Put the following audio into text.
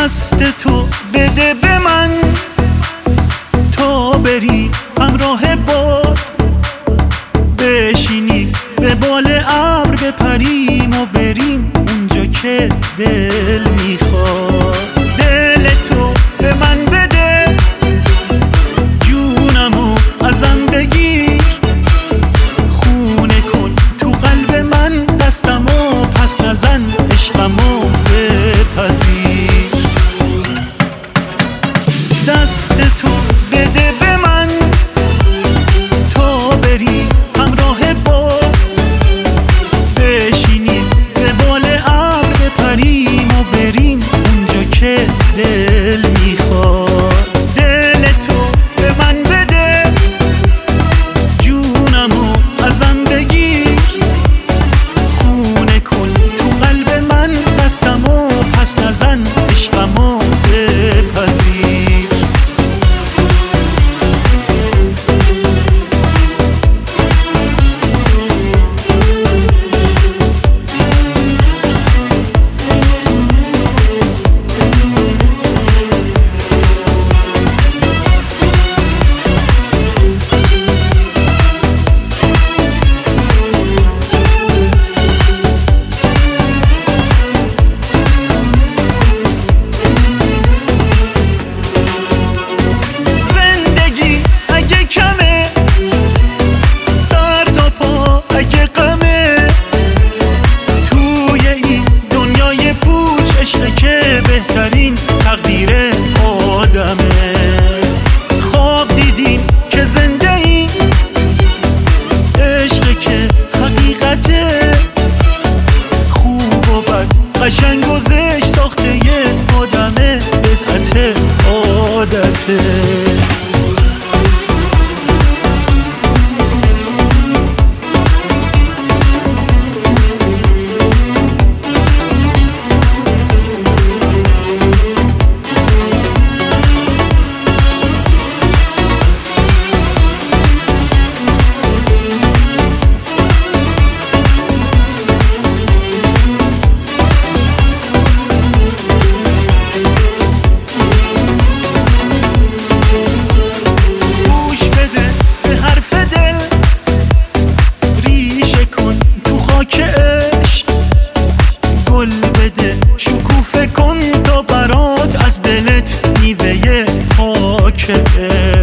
دست تو بده به من تا بری همراه باد، بشینی به بال ابر بپریم و بریم اونجا که دل میخواد. دل تو به من بده، جونمو ازم بگیر، خونه کن تو قلب من دستمو پس نزن، عشقمو بپذیر. دست تو بده به من تا بری همراه باد، بشینیم به بال ابر بپریم و بریم اونجا که دل میخواد. دل تو به من بده، جونمو ازم بگیر، خونه کن تو قلب من دستمو پس نزن، عشقمو بپذیر. بهترین تقدیر آدمه، خواب دیدیم که زنده این عشق که حقیقته، خوب و بد قشنگ و زشت ساخته یه آدمه، بدعت عادته. گل بده شکوفه کن تا برات از دلت میوه پاکه.